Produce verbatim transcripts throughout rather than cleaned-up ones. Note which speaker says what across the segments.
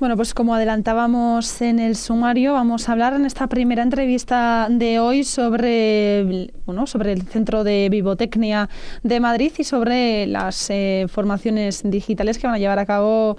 Speaker 1: Bueno, pues como adelantábamos en el sumario, vamos a hablar en esta primera entrevista de hoy sobre, bueno, sobre el Centro de Vivotecnia de Madrid y sobre las eh, formaciones digitales que van a llevar a cabo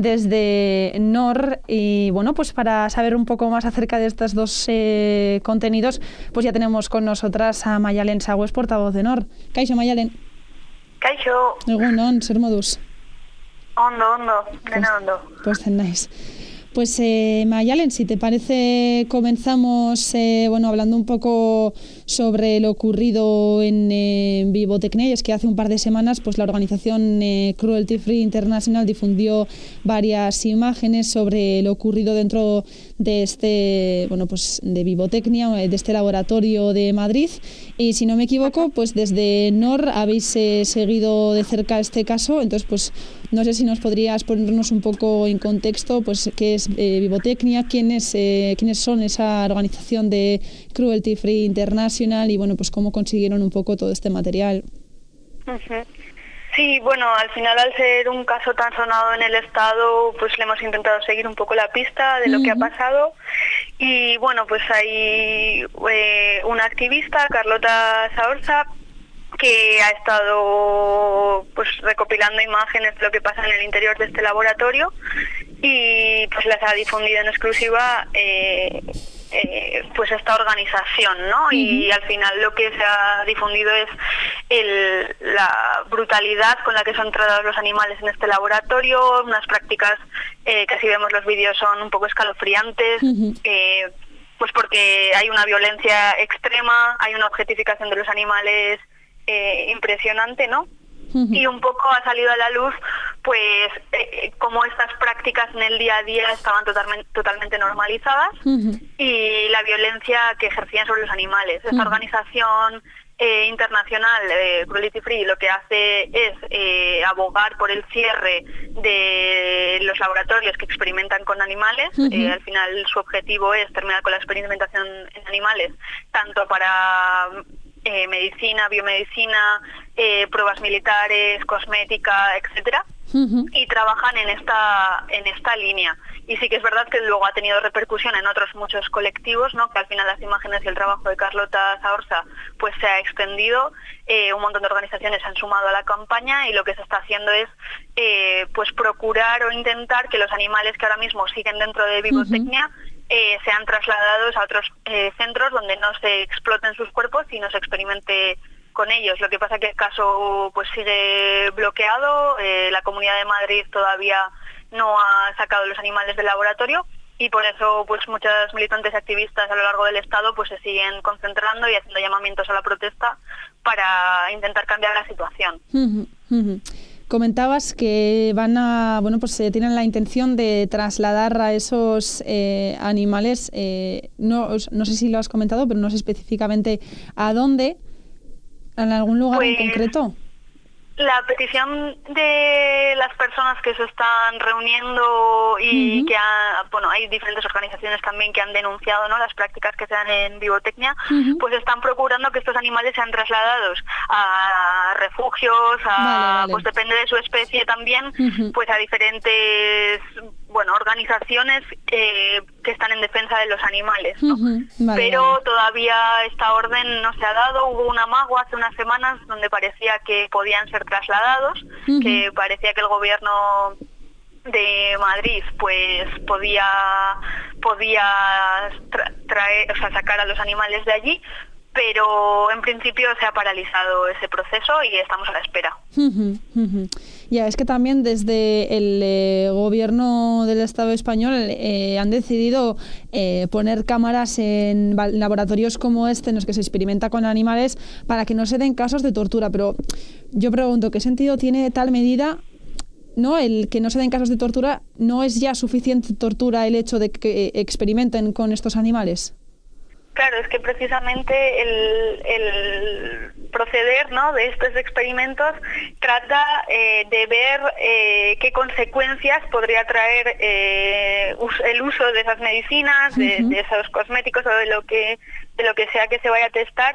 Speaker 1: desde N O R. Y bueno, pues para saber un poco más acerca de estos dos eh, contenidos, pues ya tenemos con nosotras a Maialen Sagües, portavoz de N O R. Kaixo, Maialen.
Speaker 2: Kaixo.
Speaker 1: Egunon, zer moduz?
Speaker 2: Ondo, ondo, dena ondo.
Speaker 1: Pues tenéis. Pues eh, Maialen, si te parece, comenzamos eh, bueno, hablando un poco sobre lo ocurrido en eh, Vivotecnia. Y es que hace un par de semanas pues la organización eh, Cruelty Free International difundió varias imágenes sobre lo ocurrido dentro de este, bueno, pues de Vivotecnia, de este laboratorio de Madrid. Y si no me equivoco, pues desde N O R habéis eh, seguido de cerca este caso. Entonces, pues no sé si nos podrías ponernos un poco en contexto, pues qué es eh, Vivotecnia, quiénes eh, quiénes son esa organización de Cruelty Free International y bueno, pues cómo consiguieron un poco todo este material.
Speaker 2: Uh-huh. Sí, bueno, al final al ser un caso tan sonado en el Estado, pues le hemos intentado seguir un poco la pista de lo uh-huh. que ha pasado. Y bueno, pues hay eh, una activista, Carlota Saorza, que ha estado pues recopilando imágenes de lo que pasa en el interior de este laboratorio y pues las ha difundido en exclusiva eh, eh, pues esta organización, ¿no? Uh-huh. Y al final lo que se ha difundido es el, la brutalidad con la que son tratados los animales en este laboratorio, unas prácticas eh, que si vemos los vídeos son un poco escalofriantes, uh-huh. eh, pues porque hay una violencia extrema, hay una objetificación de los animales Eh, impresionante, ¿no? Uh-huh. Y un poco ha salido a la luz, pues, eh, cómo estas prácticas en el día a día estaban totalmente, totalmente normalizadas uh-huh. y la violencia que ejercían sobre los animales. Esta uh-huh. organización eh, internacional, eh, Cruelty Free, lo que hace es eh, abogar por el cierre de los laboratorios que experimentan con animales. Uh-huh. Eh, al final su objetivo es terminar con la experimentación en animales, tanto para Eh, medicina, biomedicina, eh, pruebas militares, cosmética, etcétera, uh-huh. y trabajan en esta en esta línea. Y sí que es verdad que luego ha tenido repercusión en otros muchos colectivos, ¿no? Que al final las imágenes y el trabajo de Carlota Saorza pues se ha extendido, eh, un montón de organizaciones han sumado a la campaña y lo que se está haciendo es eh, pues procurar o intentar que los animales que ahora mismo siguen dentro de Vivotecnia uh-huh. Eh, sean trasladados a otros eh, centros donde no se exploten sus cuerpos y no se experimente con ellos. Lo que pasa es que el caso pues sigue bloqueado, eh, la Comunidad de Madrid todavía no ha sacado los animales del laboratorio y por eso pues muchas militantes activistas a lo largo del Estado pues se siguen concentrando y haciendo llamamientos a la protesta para intentar cambiar la situación.
Speaker 1: Uh-huh, uh-huh. Comentabas que van a, bueno, pues eh, tienen la intención de trasladar a esos eh, animales, eh, no, no sé si lo has comentado, pero no sé específicamente a dónde, en algún lugar pues, en concreto.
Speaker 2: La petición de las personas que se están reuniendo y uh-huh. que ha, bueno, hay diferentes organizaciones también que han denunciado, ¿no?, las prácticas que se dan en Vivotecnia, uh-huh. pues están procurando que estos animales sean trasladados a refugios, a, vale, vale. pues depende de su especie también, uh-huh. pues a diferentes bueno, organizaciones eh, que están en defensa de los animales, ¿no? Uh-huh. Vale, pero vale. todavía esta orden no se ha dado. Hubo un amago hace unas semanas donde parecía que podían ser trasladados, uh-huh. que parecía que el gobierno de Madrid pues podía podía tra- traer, o sea, sacar a los animales de allí, pero en principio se ha paralizado ese proceso y estamos a la espera.
Speaker 1: Uh-huh, uh-huh. Ya, es que también desde el eh, gobierno del Estado español eh, han decidido eh, poner cámaras en laboratorios como este en los que se experimenta con animales para que no se den casos de tortura, pero yo pregunto, ¿qué sentido tiene tal medida? ¿No? El que no se den casos de tortura, ¿no es ya suficiente tortura el hecho de que experimenten con estos animales?
Speaker 2: Claro, es que precisamente el, el proceder, ¿no?, de estos experimentos trata eh, de ver eh, qué consecuencias podría traer eh, us- el uso de esas medicinas, de, uh-huh. de esos cosméticos o de lo que de lo que sea que se vaya a testar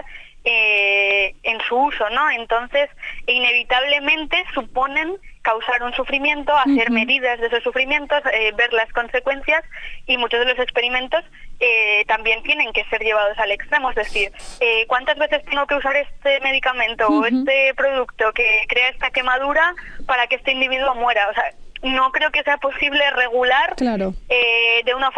Speaker 2: eh, en su uso, ¿no? Entonces, inevitablemente suponen causar un sufrimiento, hacer uh-huh. medidas de esos sufrimientos, eh, ver las consecuencias, y muchos de los experimentos eh, también tienen que ser llevados al extremo, es decir, eh, ¿cuántas veces tengo que usar este medicamento uh-huh. o este producto que crea esta quemadura para que este individuo muera? O sea, no creo que sea posible regular
Speaker 1: claro.
Speaker 2: eh, de una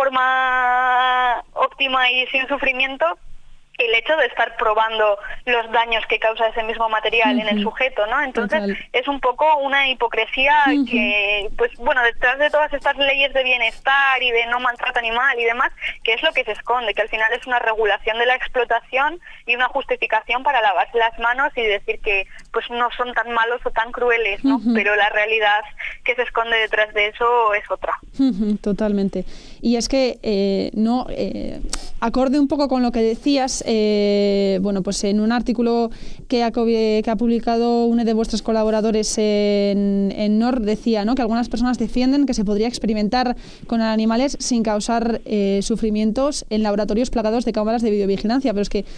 Speaker 2: forma óptima y sin sufrimiento el hecho de estar probando los daños que causa ese mismo material uh-huh. en el sujeto, ¿no? Entonces, Total. es un poco una hipocresía uh-huh. que, pues bueno, detrás de todas estas leyes de bienestar y de no maltrato animal y demás, que es lo que se esconde, que al final es una regulación de la explotación y una justificación para lavarse las manos y decir que pues no son tan malos o tan crueles, ¿no? Uh-huh. Pero la realidad que se esconde detrás de eso es otra.
Speaker 1: Uh-huh. Totalmente. Y es que, eh, no, eh, acorde un poco con lo que decías, Eh, bueno, pues en un artículo que ha, que ha publicado uno de vuestros colaboradores en, en N O R decía, ¿no?, que algunas personas defienden que se podría experimentar con animales sin causar eh, sufrimientos en laboratorios plagados de cámaras de videovigilancia, pero es que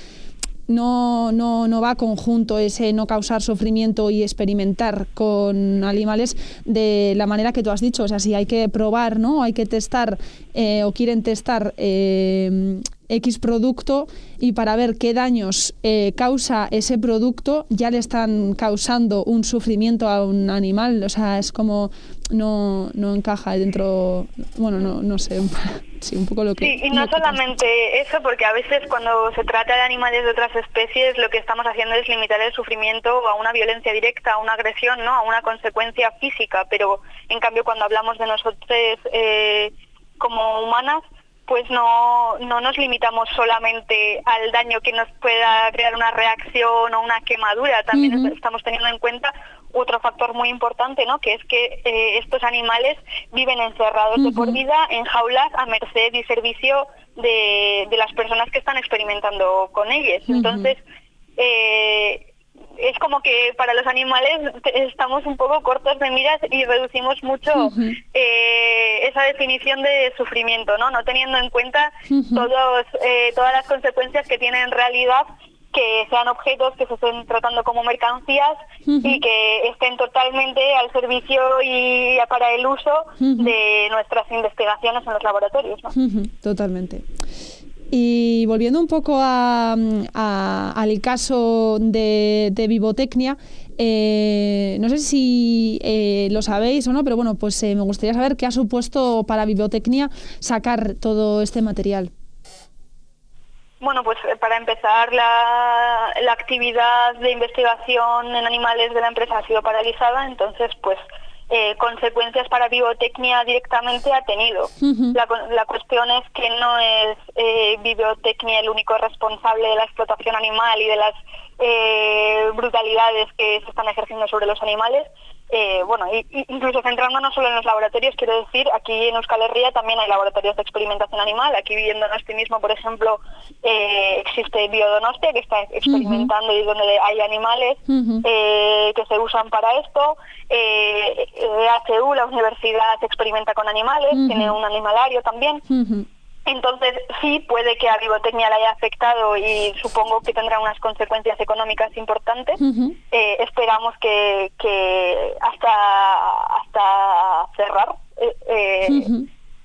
Speaker 1: no, no, no va conjunto ese no causar sufrimiento y experimentar con animales de la manera que tú has dicho. O sea, si hay que probar, ¿no?, hay que testar eh, o quieren testar eh, X producto, y para ver qué daños eh, causa ese producto ya le están causando un sufrimiento a un animal. O sea, es como no, no encaja dentro, bueno, no, no sé, sí, un poco lo que...
Speaker 2: Sí, y no solamente eso, porque a veces cuando se trata de animales de otras especies lo que estamos haciendo es limitar el sufrimiento a una violencia directa, a una agresión, ¿no?, a una consecuencia física, pero en cambio cuando hablamos de nosotros eh, como humanas, pues no, no nos limitamos solamente al daño que nos pueda crear una reacción o una quemadura, también uh-huh. estamos teniendo en cuenta otro factor muy importante, ¿no?, que es que eh, estos animales viven encerrados uh-huh. de por vida en jaulas a merced y servicio de, de las personas que están experimentando con ellos. Uh-huh. Entonces, eh, es como que para los animales estamos un poco cortos de miras y reducimos mucho uh-huh. eh, esa definición de sufrimiento, ¿no? No teniendo en cuenta uh-huh. todos eh, todas las consecuencias que tiene en realidad que sean objetos que se estén tratando como mercancías uh-huh. y que estén totalmente al servicio y para el uso uh-huh. de nuestras investigaciones en los laboratorios, ¿no?
Speaker 1: Uh-huh. Totalmente. Y volviendo un poco a, a, al caso de, de Vivotecnia, eh, no sé si eh, lo sabéis o no, pero bueno, pues eh, me gustaría saber qué ha supuesto para Vivotecnia sacar todo este material.
Speaker 2: Bueno, pues para empezar, la, la actividad de investigación en animales de la empresa ha sido paralizada, entonces pues Eh, consecuencias para Vivotecnia directamente ha tenido. Uh-huh. La, la cuestión es que no es eh, Vivotecnia el único responsable de la explotación animal y de las eh, brutalidades que se están ejerciendo sobre los animales. Eh, bueno, y, y incluso centrándonos solo en los laboratorios, quiero decir, aquí en Euskal Herria también hay laboratorios de experimentación animal. Aquí viviendo en Donosti mismo, por ejemplo, eh, existe Biodonostia, que está experimentando uh-huh. y donde hay animales uh-huh. eh, que se usan para esto. Eh, E H U, la universidad, experimenta con animales, uh-huh. tiene un animalario también. Uh-huh. Entonces, sí, puede que a Vivotecnia le haya afectado y supongo que tendrá unas consecuencias económicas importantes. Uh-huh. Eh, esperamos que, que hasta hasta cerrar. Eh, eh, uh-huh.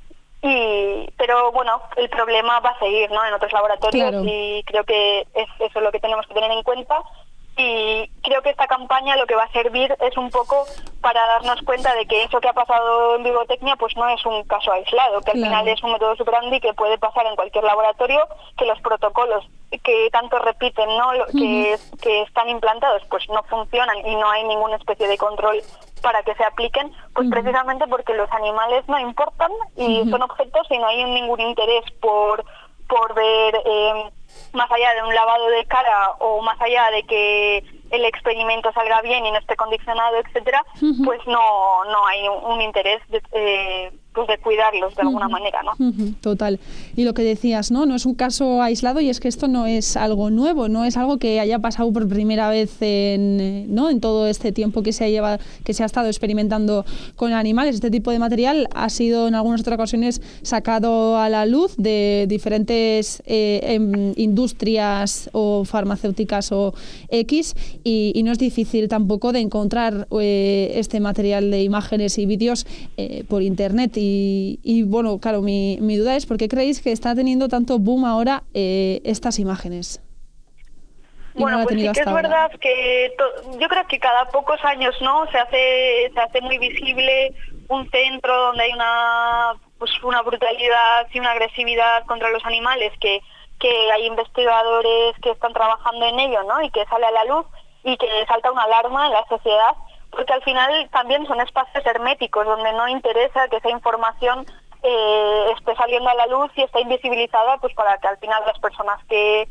Speaker 2: y Pero bueno, el problema va a seguir, ¿no?, en otros laboratorios. Claro. Y creo que es eso lo que tenemos que tener en cuenta. Y creo que esta campaña lo que va a servir es un poco para darnos cuenta de que eso que ha pasado en Vivotecnia pues no es un caso aislado, que al claro. final es un método superandi que puede pasar en cualquier laboratorio, que los protocolos que tanto repiten, ¿no?, que, uh-huh. que están implantados pues no funcionan y no hay ninguna especie de control para que se apliquen, pues uh-huh. precisamente porque los animales no importan y uh-huh. son objetos y no hay ningún interés por, por ver... Eh, más allá de un lavado de cara o más allá de que el experimento salga bien y no esté condicionado, etcétera, uh-huh. pues no no hay un, un interés de, eh, pues de cuidarlos de alguna uh-huh. manera, ¿no?
Speaker 1: Uh-huh. Total. Y lo que decías, ¿no? No es un caso aislado, y es que esto no es algo nuevo, no es algo que haya pasado por primera vez en, ¿no? en todo este tiempo que se ha llevado, que se ha estado experimentando con animales. Este tipo de material ha sido en algunas otras ocasiones sacado a la luz de diferentes eh, em, industrias o farmacéuticas o X, y, y no es difícil tampoco de encontrar eh, este material de imágenes y vídeos eh, por internet. Y, y bueno, claro, mi, mi duda es ¿por qué creéis que está teniendo tanto boom ahora eh, estas imágenes?
Speaker 2: Bueno, no pues sí que es ahora. verdad que to- yo creo que cada pocos años, ¿no? Se hace se hace muy visible un centro donde hay una pues una brutalidad y una agresividad contra los animales, que que hay investigadores que están trabajando en ello, ¿no? Y que sale a la luz y que salta una alarma en la sociedad, porque al final también son espacios herméticos donde no interesa que esa información eh, esté saliendo a la luz y esté invisibilizada, pues para que al final las personas que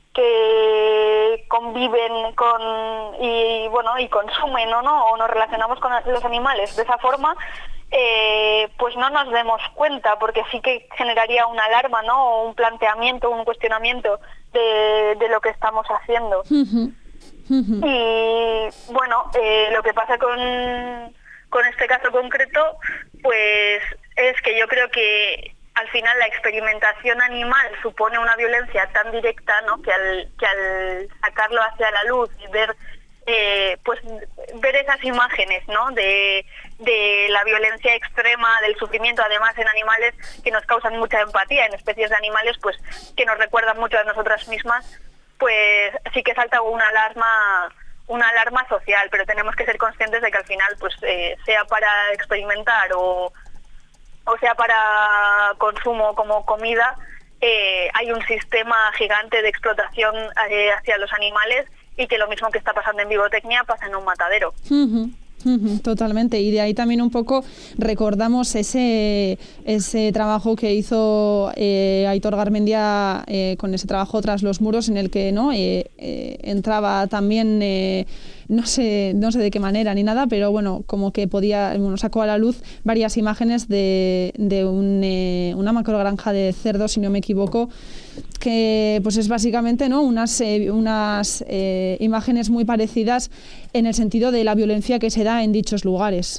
Speaker 2: que conviven con y bueno y consumen o no o nos relacionamos con los animales de esa forma, eh, pues no nos demos cuenta, porque sí que generaría una alarma, ¿no? O un planteamiento, un cuestionamiento de, de lo que estamos haciendo. Uh-huh. Uh-huh. Y bueno, eh, lo que pasa con, con este caso concreto, pues es que yo creo que al final la experimentación animal supone una violencia tan directa, ¿no? que al que al sacarlo hacia la luz y ver eh, pues ver esas imágenes, ¿no? de de la violencia extrema, del sufrimiento, además en animales que nos causan mucha empatía, en especies de animales pues que nos recuerdan mucho a nosotras mismas, pues sí que salta una alarma una alarma social, pero tenemos que ser conscientes de que al final pues eh, sea para experimentar o o sea para consumo como comida, eh, hay un sistema gigante de explotación eh, hacia los animales, y que lo mismo que está pasando en Vivotecnia pasa en un matadero.
Speaker 1: Uh-huh. Totalmente, y de ahí también un poco recordamos ese ese trabajo que hizo eh, Aitor Garmendia eh, con ese trabajo Tras los muros, en el que no eh, eh, entraba también eh, no sé no sé de qué manera ni nada, pero bueno, como que podía bueno, sacó a la luz varias imágenes de, de un, eh, una macrogranja de cerdos, si no me equivoco, que pues es básicamente no unas eh, unas eh, imágenes muy parecidas en el sentido de la violencia que se da en dichos lugares.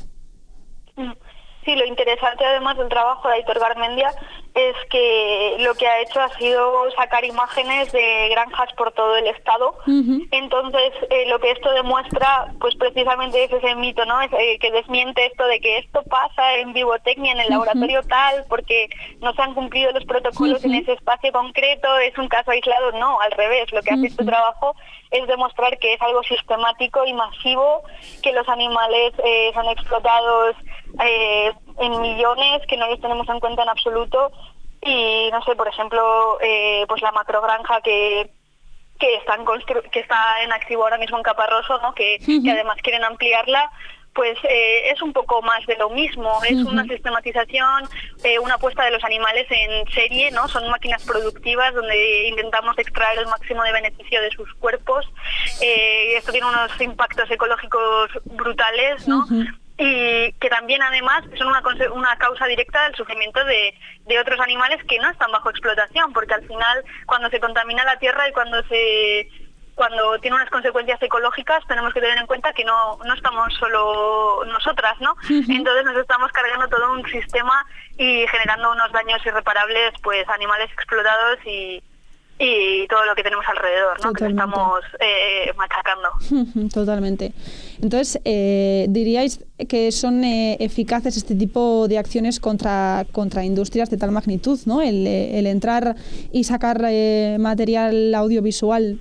Speaker 2: Sí, lo interesante además del trabajo de Aitor Garmendia es que lo que ha hecho ha sido sacar imágenes de granjas por todo el estado. Uh-huh. Entonces, eh, lo que esto demuestra, pues precisamente es ese mito, ¿no? Es, eh, que desmiente esto de que esto pasa en Vivotecnia, en el laboratorio uh-huh. tal, porque no se han cumplido los protocolos uh-huh. en ese espacio concreto, es un caso aislado. No, al revés, lo que hace uh-huh. este trabajo es demostrar que es algo sistemático y masivo, que los animales eh, son explotados eh, en millones, que no los tenemos en cuenta en absoluto. Y no sé, por ejemplo, eh, pues la macrogranja que que están constru- que está en activo ahora mismo en Caparroso, ¿no? que, uh-huh. que además quieren ampliarla, pues eh, es un poco más de lo mismo, es uh-huh. una sistematización, eh, una puesta de los animales en serie, ¿no? Son máquinas productivas donde intentamos extraer el máximo de beneficio de sus cuerpos. Eh, esto tiene unos impactos ecológicos brutales, ¿no? Uh-huh. Y que también además son una, una causa directa del sufrimiento de, de otros animales que no están bajo explotación, porque al final cuando se contamina la tierra y cuando se cuando tiene unas consecuencias ecológicas, tenemos que tener en cuenta que no no estamos solo nosotras, ¿no? Uh-huh. Entonces nos estamos cargando todo un sistema y generando unos daños irreparables, pues animales explotados y y todo lo que tenemos alrededor, ¿no? Que estamos eh, machacando.
Speaker 1: Totalmente. Entonces, eh, ¿diríais que son eh, eficaces este tipo de acciones contra, contra industrias de tal magnitud, ¿no? El, el entrar y sacar eh, material audiovisual.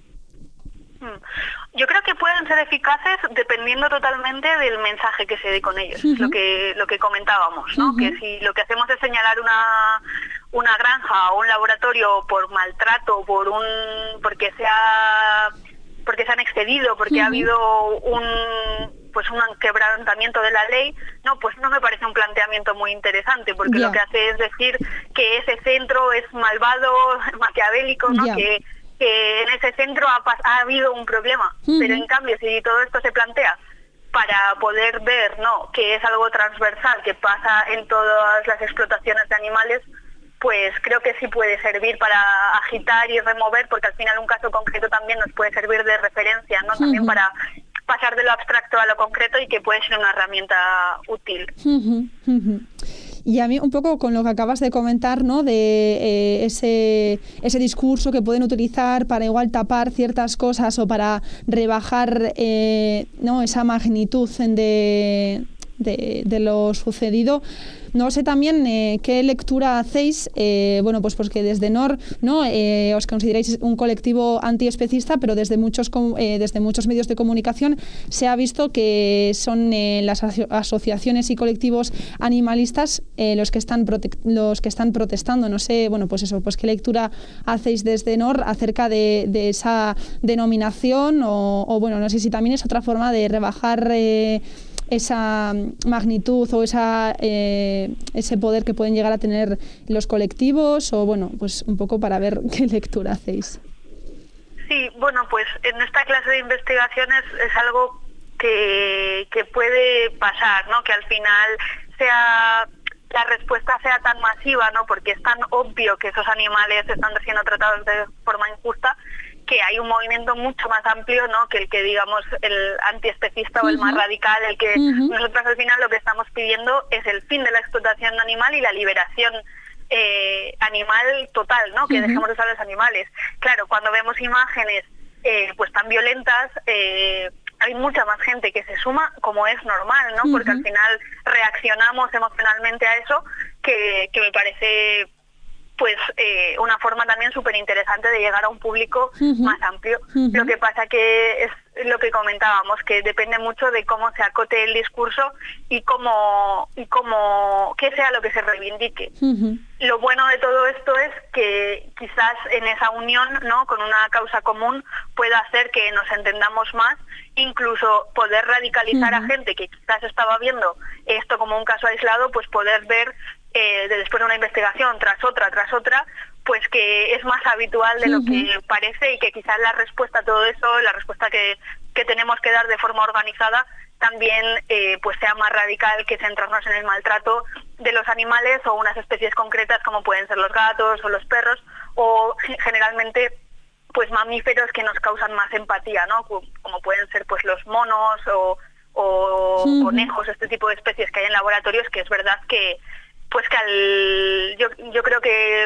Speaker 2: Yo creo que pueden ser eficaces dependiendo totalmente del mensaje que se dé con ellos, uh-huh. lo que lo que comentábamos, ¿no? Uh-huh. Que si lo que hacemos es señalar una una granja o un laboratorio por maltrato, por un porque se ha porque se han excedido, porque uh-huh. ha habido un pues un quebrantamiento de la ley, no, pues no me parece un planteamiento muy interesante, porque yeah. lo que hace es decir que ese centro es malvado, maquiavélico, ¿no? Yeah. que que en ese centro ha, ha habido un problema, uh-huh. pero en cambio si todo esto se plantea para poder ver, ¿no?, que es algo transversal, que pasa en todas las explotaciones de animales, pues creo que sí puede servir para agitar y remover, porque al final un caso concreto también nos puede servir de referencia, ¿no? También uh-huh. para pasar de lo abstracto a lo concreto, y que puede ser una herramienta útil.
Speaker 1: Uh-huh. Uh-huh. Y a mí un poco con lo que acabas de comentar, ¿no?, de eh, ese, ese discurso que pueden utilizar para igual tapar ciertas cosas o para rebajar eh, ¿no?, esa magnitud de, de, de lo sucedido. No sé también eh, qué lectura hacéis, eh, bueno, pues porque desde N O R, ¿no?, eh, os consideráis un colectivo antiespecista, pero desde muchos, eh, desde muchos medios de comunicación se ha visto que son eh, las aso asociaciones y colectivos animalistas eh, los que están los que están protestando. No sé, bueno, pues eso, pues qué lectura hacéis desde N O R acerca de, de esa denominación, o, o bueno, no sé si también es otra forma de rebajar eh, esa magnitud o esa eh, ese poder que pueden llegar a tener los colectivos, o bueno, pues un poco para ver qué lectura hacéis.
Speaker 2: Sí, bueno, pues en esta clase de investigaciones es algo que, que puede pasar, ¿no?, que al final sea la respuesta sea tan masiva, ¿no?, porque es tan obvio que esos animales están siendo tratados de forma injusta, que hay un movimiento mucho más amplio, ¿no?, que el que digamos el antiespecista uh-huh. o el más radical, el que uh-huh. nosotros al final lo que estamos pidiendo es el fin de la explotación animal y la liberación eh, animal total, ¿no?, que uh-huh. dejemos de usar los animales. Claro, cuando vemos imágenes eh, pues tan violentas, eh, hay mucha más gente que se suma, como es normal, ¿no?, uh-huh. porque al final reaccionamos emocionalmente a eso, que, que me parece pues eh, una forma también súper interesante de llegar a un público uh-huh. más amplio. Uh-huh. Lo que pasa que es lo que comentábamos, que depende mucho de cómo se acote el discurso y cómo, y cómo qué sea lo que se reivindique. Uh-huh. Lo bueno de todo esto es que quizás en esa unión, ¿no?, con una causa común, pueda hacer que nos entendamos más, incluso poder radicalizar uh-huh. a gente que quizás estaba viendo esto como un caso aislado, pues poder ver Eh, de después de una investigación tras otra, tras otra, pues que es más habitual de lo que uh-huh. parece, y que quizás la respuesta a todo eso, la respuesta que, que tenemos que dar de forma organizada, también eh, pues sea más radical que centrarnos en el maltrato de los animales o unas especies concretas como pueden ser los gatos o los perros, o generalmente pues mamíferos que nos causan más empatía, ¿no?, como pueden ser pues los monos o, o uh-huh. conejos, este tipo de especies que hay en laboratorios, que es verdad que pues que al, yo, yo creo que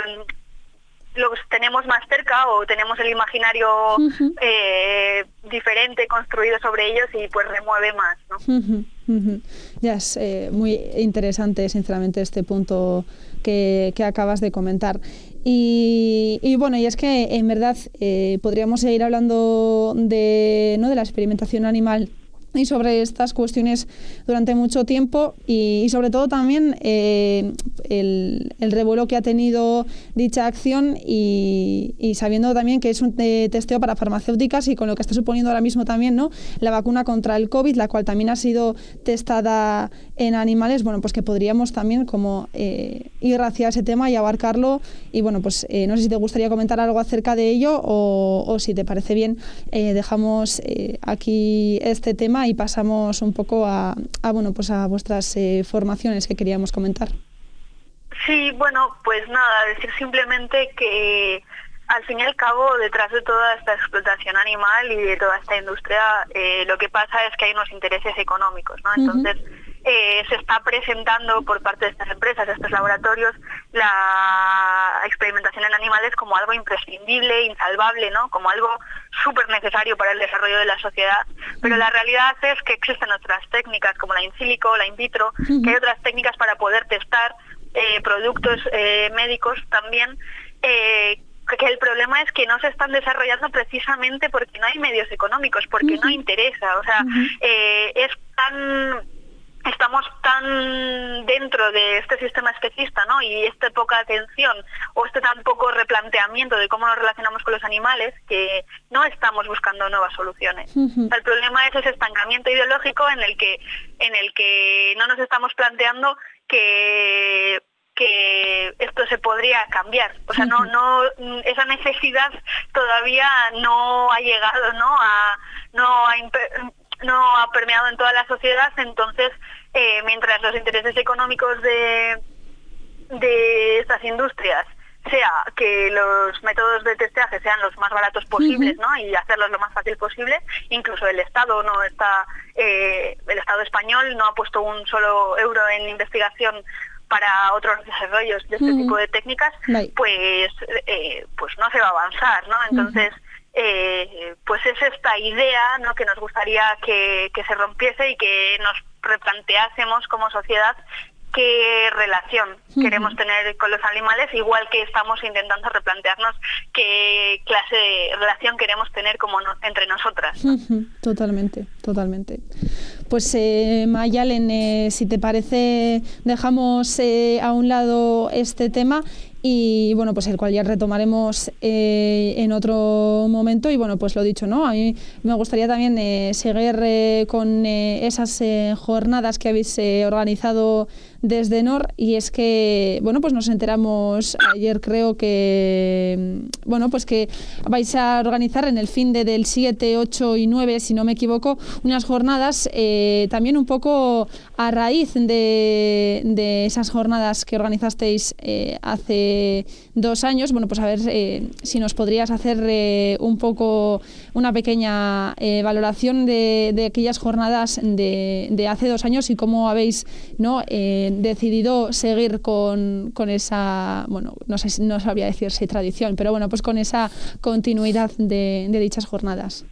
Speaker 2: los tenemos más cerca, o tenemos el imaginario uh-huh. eh, diferente construido sobre ellos, y pues remueve más, ¿no?
Speaker 1: Uh-huh. Uh-huh. Ya es eh, muy interesante, sinceramente, este punto que, que acabas de comentar. Y, y bueno, y es que en verdad eh, podríamos seguir hablando de, ¿no?, de la experimentación animal y sobre estas cuestiones durante mucho tiempo, y, y sobre todo también eh, el, el revuelo que ha tenido dicha acción, y, y sabiendo también que es un eh, testeo para farmacéuticas, y con lo que está suponiendo ahora mismo también, ¿no?, la vacuna contra el COVID, la cual también ha sido testada en animales. Bueno, pues que podríamos también como eh, ir hacia ese tema y abarcarlo, y bueno, pues eh, no sé si te gustaría comentar algo acerca de ello, o, o si te parece bien eh, dejamos eh, aquí este tema y pasamos un poco a, a bueno, pues a vuestras eh, formaciones que queríamos comentar.
Speaker 2: Sí, bueno, pues nada, decir simplemente que al fin y al cabo, detrás de toda esta explotación animal y de toda esta industria, eh, lo que pasa es que hay unos intereses económicos, ¿no? Entonces, uh-huh. eh, se está presentando por parte de estas empresas, de estos laboratorios, la experimentación en animales como algo imprescindible, insalvable, ¿no?, como algo súper necesario para el desarrollo de la sociedad. Pero la realidad es que existen otras técnicas como la in silico, la in vitro, uh-huh. que hay otras técnicas para poder testar eh, productos eh, médicos también, eh, que el problema es que no se están desarrollando precisamente porque no hay medios económicos, porque uh-huh. no interesa. O sea, uh-huh. eh, es tan... estamos tan dentro de este sistema especista, ¿no?, y esta poca atención o este tan poco replanteamiento de cómo nos relacionamos con los animales, que no estamos buscando nuevas soluciones. Uh-huh. O sea, el problema es ese estancamiento ideológico en el que en el que no nos estamos planteando que que esto se podría cambiar. O sea, uh-huh. no no esa necesidad todavía no ha llegado, ¿no?, a no a no ha permeado en toda la sociedad. Entonces, eh, mientras los intereses económicos de, de estas industrias sea que los métodos de testeaje sean los más baratos posibles, uh-huh. ¿no? Y hacerlos lo más fácil posible. Incluso el Estado no está, eh, el Estado español no ha puesto un solo euro en investigación para otros desarrollos de este uh-huh. tipo de técnicas, right. pues, eh, pues no se va a avanzar, ¿no? Entonces, uh-huh. eh, pues es esta idea, ¿no? Que nos gustaría que, que se rompiese y que nos replanteásemos como sociedad qué relación uh-huh. queremos tener con los animales, igual que estamos intentando replantearnos qué clase de relación queremos tener como no, entre nosotras, ¿no?
Speaker 1: Uh-huh. Totalmente, totalmente. Pues eh, Mayalen, eh, si te parece, dejamos eh, a un lado este tema y bueno, pues el cual ya retomaremos eh, en otro momento. Y bueno, pues lo dicho, ¿no? A mí me gustaría también eh, seguir eh, con eh, esas eh, jornadas que habéis eh, organizado desde N O R, y es que, bueno, pues nos enteramos ayer, creo que, bueno, pues que vais a organizar en el fin de del siete, ocho y nueve, si no me equivoco, unas jornadas eh, también un poco a raíz de, de esas jornadas que organizasteis eh, hace dos años. Bueno, pues a ver eh, si nos podrías hacer eh, un poco una pequeña eh, valoración de, de aquellas jornadas de, de hace dos años y cómo habéis, ¿no? Eh, decidido seguir con, con esa, bueno, no sé, no sabría decir si tradición, pero bueno, pues con esa continuidad de, de dichas jornadas.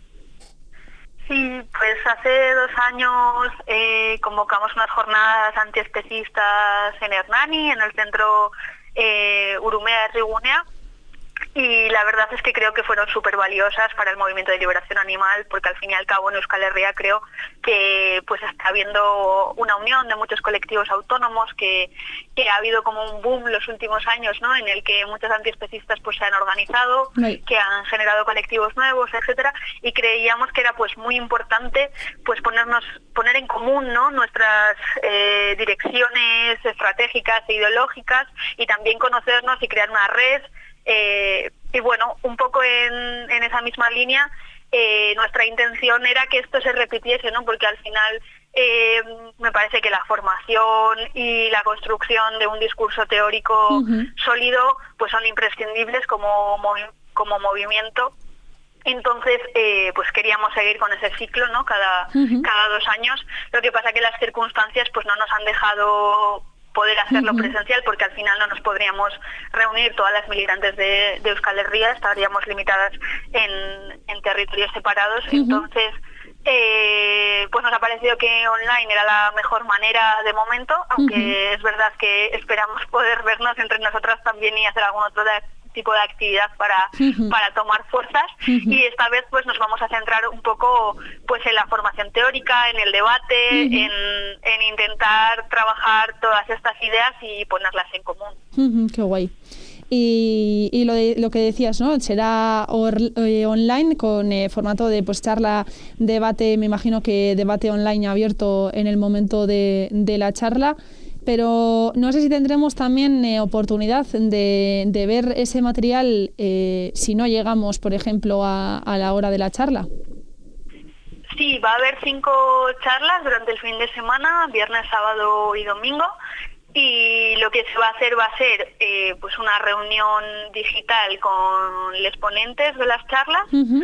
Speaker 2: Sí, pues hace dos años eh, convocamos unas jornadas antiespecistas en Hernani, en el centro eh, Urumea de Rigunea, y la verdad es que creo que fueron súper valiosas para el movimiento de liberación animal, porque al fin y al cabo en Euskal Herria creo que pues está habiendo una unión de muchos colectivos autónomos, que, que ha habido como un boom los últimos años, ¿no? En el que muchos antiespecistas pues se han organizado, sí. que han generado colectivos nuevos, etcétera, y creíamos que era pues muy importante pues ponernos poner en común, ¿no? Nuestras eh, direcciones estratégicas e ideológicas, y también conocernos y crear una red. Eh, y bueno, un poco en, en esa misma línea, eh, nuestra intención era que esto se repitiese, ¿no? Porque al final eh, me parece que la formación y la construcción de un discurso teórico uh-huh. sólido pues son imprescindibles como, movi- como movimiento. Entonces, eh, pues queríamos seguir con ese ciclo, ¿no? Cada, uh-huh. cada dos años. Lo que pasa que las circunstancias pues no nos han dejado poder hacerlo uh-huh. presencial, porque al final no nos podríamos reunir todas las militantes de, de Euskal Herria, estaríamos limitadas en, en territorios separados. Uh-huh. Entonces, eh, pues nos ha parecido que online era la mejor manera de momento, aunque uh-huh. es verdad que esperamos poder vernos entre nosotras también y hacer algún otro de tipo de actividad para uh-huh. para tomar fuerzas, uh-huh. y esta vez pues nos vamos a centrar un poco pues en la formación teórica, en el debate, uh-huh. en, en intentar trabajar todas estas ideas y ponerlas en común.
Speaker 1: Uh-huh. Qué guay. Y, y lo, de, lo que decías, ¿no? Será or, eh, online con eh, formato de pues charla, debate, me imagino que debate online abierto en el momento de, de la charla. Pero no sé si tendremos también eh, oportunidad de, de ver ese material eh, si no llegamos, por ejemplo, a, a la hora de la charla.
Speaker 2: Sí, va a haber cinco charlas durante el fin de semana, viernes, sábado y domingo. Y lo que se va a hacer va a ser eh, pues una reunión digital con los ponentes de las charlas. Uh-huh.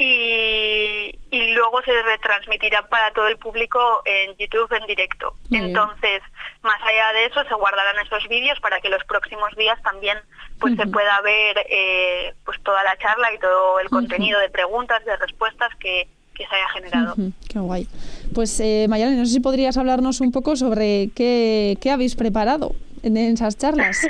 Speaker 2: Y, y luego se retransmitirá para todo el público en YouTube en directo. Muy Entonces, bien. Más allá de eso, se guardarán esos vídeos para que los próximos días también pues uh-huh. se pueda ver eh, pues toda la charla y todo el uh-huh. contenido de preguntas, de respuestas que, que se haya generado.
Speaker 1: Uh-huh. Qué guay. Pues eh, Mayalen, no sé si podrías hablarnos un poco sobre qué, qué habéis preparado en esas charlas.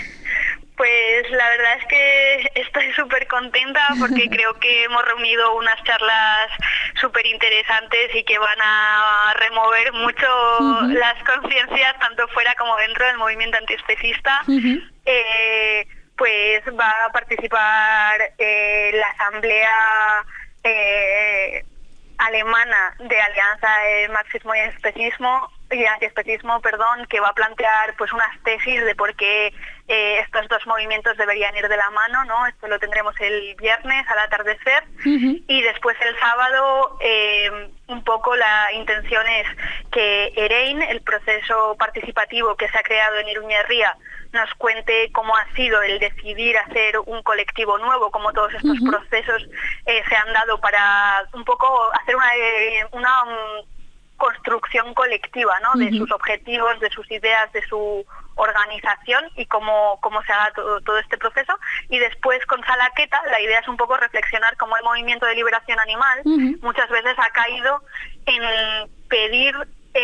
Speaker 2: Pues la verdad es que estoy súper contenta porque creo que hemos reunido unas charlas súper interesantes y que van a remover mucho uh-huh. las conciencias tanto fuera como dentro del movimiento antiespecista. Uh-huh. Eh, pues va a participar eh, la asamblea eh, alemana de Alianza eh, Marxismo y Especismo, y Antiespecismo, perdón, que va a plantear pues unas tesis de por qué eh, estos dos movimientos deberían ir de la mano, ¿no? Esto lo tendremos el viernes al atardecer, uh-huh. y después el sábado eh, un poco la intención es que Erein, el proceso participativo que se ha creado en Iruña Herria, nos cuente cómo ha sido el decidir hacer un colectivo nuevo, cómo todos estos uh-huh. procesos eh, se han dado para un poco hacer una, una um, construcción colectiva, ¿no? Uh-huh. De sus objetivos, de sus ideas, de su organización y cómo, cómo se haga todo, todo este proceso. Y después con Salaqueta la idea es un poco reflexionar cómo el movimiento de liberación animal uh-huh. muchas veces ha caído en pedir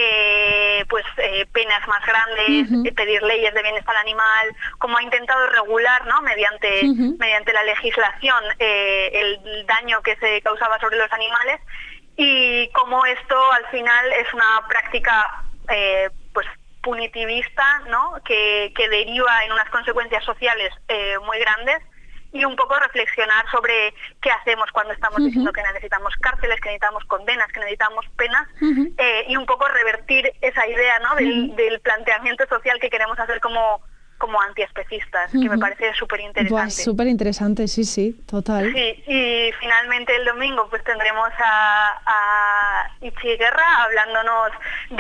Speaker 2: Eh, pues eh, penas más grandes, uh-huh. eh, pedir leyes de bienestar animal, como ha intentado regular, ¿no? mediante uh-huh. mediante la legislación eh, el daño que se causaba sobre los animales, y cómo esto al final es una práctica eh, pues punitivista, ¿no? que, que deriva en unas consecuencias sociales eh, muy grandes. Y un poco reflexionar sobre qué hacemos cuando estamos uh-huh. diciendo que necesitamos cárceles, que necesitamos condenas, que necesitamos penas, uh-huh. eh, y un poco revertir esa idea, ¿no? del, uh-huh. del planteamiento social que queremos hacer como, como antiespecistas, uh-huh. que me parece súper interesante.
Speaker 1: Súper interesante, sí, sí, total.
Speaker 2: Sí, y finalmente el domingo pues tendremos a, a Itzi Guerra hablándonos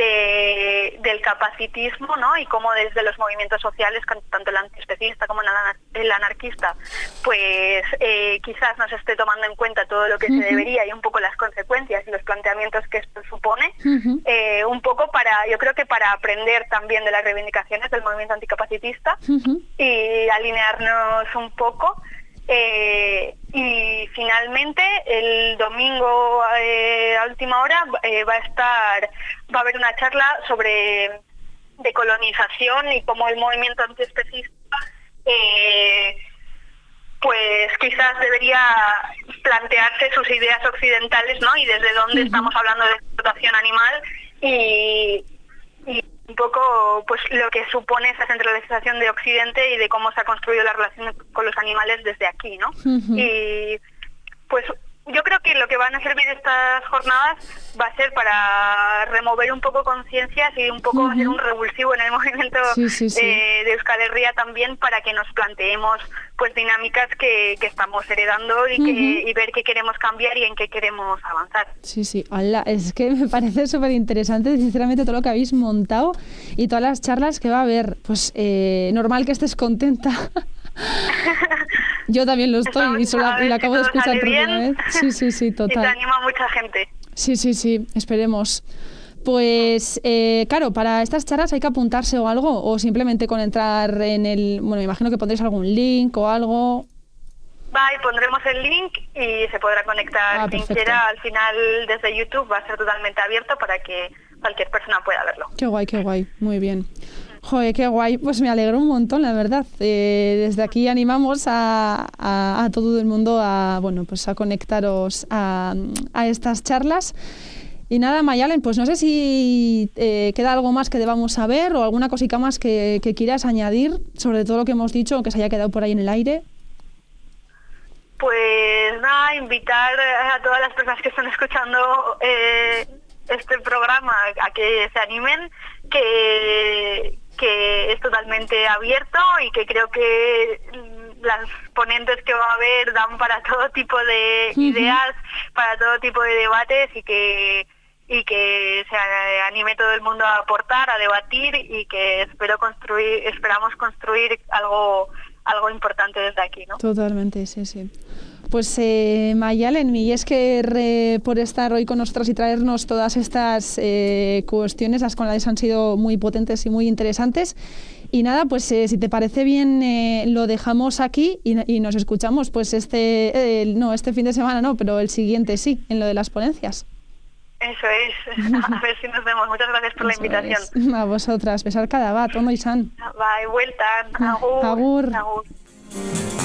Speaker 2: de, del capacitismo, ¿no? Y cómo desde los movimientos sociales, tanto el antiespecista como el anarquista, pues eh, quizás no se esté tomando en cuenta todo lo que uh-huh. se debería, y un poco las consecuencias y los planteamientos que esto supone, uh-huh. eh, un poco para, yo creo que para aprender también de las reivindicaciones del movimiento anticapacitista, uh-huh. y alinearnos un poco. Eh, y finalmente el domingo eh, a última hora eh, va a estar va a haber una charla sobre decolonización y cómo el movimiento antiespecista eh, pues quizás debería plantearse sus ideas occidentales, ¿no? Y desde dónde uh-huh. estamos hablando de explotación animal y, y un poco pues lo que supone esa centralización de Occidente y de cómo se ha construido la relación con los animales desde aquí, ¿no? Uh-huh. Y pues yo creo que lo que van a servir estas jornadas va a ser para remover un poco conciencias y un poco uh-huh. hacer un revulsivo en el movimiento sí, sí, sí. Eh, de Euskal Herria también, para que nos planteemos pues dinámicas que, que estamos heredando y, que, uh-huh. y ver qué queremos cambiar y en qué queremos avanzar.
Speaker 1: Sí, sí, Ala, es que me parece súper interesante sinceramente todo lo que habéis montado y todas las charlas que va a haber. Pues eh, normal que estés contenta. Yo también lo estoy y, sola, y la acabo de escuchar por primera vez. Sí, sí, sí, total.
Speaker 2: Y te anima a mucha gente.
Speaker 1: Sí, sí, sí, esperemos. Pues, eh, claro, para estas charlas hay que apuntarse o algo, o simplemente con entrar en el... Bueno, me imagino que pondréis algún link o algo.
Speaker 2: Va, y pondremos el link y se podrá conectar ah, quien quiera. Al final, desde YouTube va a ser totalmente abierto para que cualquier persona pueda verlo.
Speaker 1: Qué guay, qué guay. Muy bien. Joder, qué guay. Pues me alegro un montón, la verdad. Eh, desde aquí animamos a, a, a todo el mundo a, bueno, pues a conectaros a, a estas charlas. Y nada, Mayalen, pues no sé si eh, queda algo más que debamos saber o alguna cosita más que, que quieras añadir sobre todo lo que hemos dicho o que se haya quedado por ahí en el aire.
Speaker 2: Pues nada, invitar a todas las personas que están escuchando eh, este programa a que se animen, que, que es totalmente abierto y que creo que las ponentes que va a haber dan para todo tipo de uh-huh. ideas, para todo tipo de debates y que y que se anime todo el mundo a aportar, a debatir y que espero construir, esperamos construir algo algo importante desde aquí, ¿no?
Speaker 1: Totalmente, sí, sí. Pues eh, Mayalen, mi es que re, por estar hoy con nosotros y traernos todas estas eh, cuestiones, las cuales han sido muy potentes y muy interesantes. Y nada, pues eh, si te parece bien, eh, lo dejamos aquí y, y nos escuchamos pues este, eh, no, este fin de semana no, pero el siguiente sí, en lo de las ponencias.
Speaker 2: Eso es, a ver si nos vemos. Muchas gracias por Eso la invitación.
Speaker 1: Es. A vosotras, besar cada bat, tono y san.
Speaker 2: Bye, vuelta, agur.
Speaker 1: Agur.
Speaker 2: Agur.